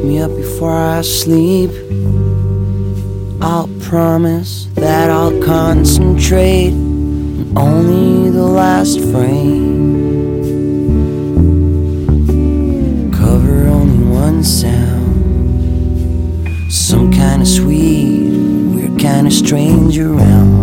me up before I sleep. I'll promise that I'll concentrate on only the last frame. Cover only one sound, some kind of sweet, weird kind of strange around.